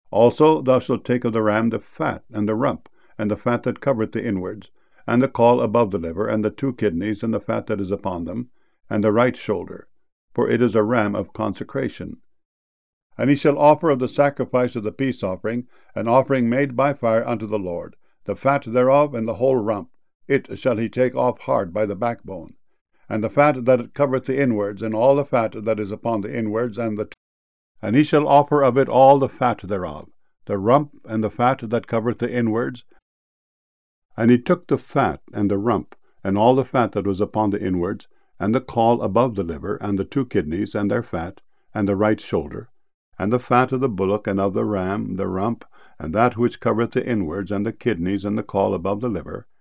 Also thou shalt take of the ram the fat, and the rump, and the fat that covereth the inwards, and the caul above the liver, and the 2 kidneys, and the fat that is upon them, and the right shoulder, for it is a ram of consecration. And he shall offer of the sacrifice of the peace offering an offering made by fire unto the Lord, the fat thereof, and the whole rump, it shall he take off hard by the backbone, and the fat that covereth the inwards, and all the fat that is upon the inwards, and he shall offer of it all the fat thereof, the rump, and the fat that covereth the inwards. And he took the fat, and the rump, and all the fat that was upon the inwards, and the caul above the liver, and the 2 kidneys, and their fat, and the right shoulder, and the fat of the bullock, and of the ram, the rump, and that which covereth the inwards, and the kidneys, and the caul above the liver,